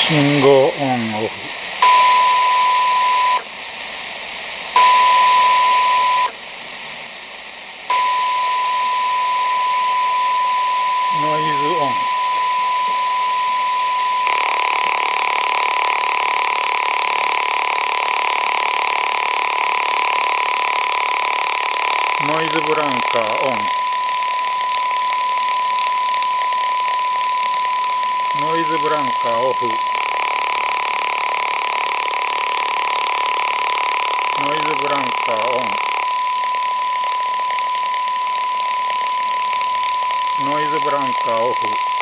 信号オンオフ。ノイズオン。ノイズブランカーオン。ノイズブランカーオフ。ノイズブランカーオン。ノイズブランカーオフ。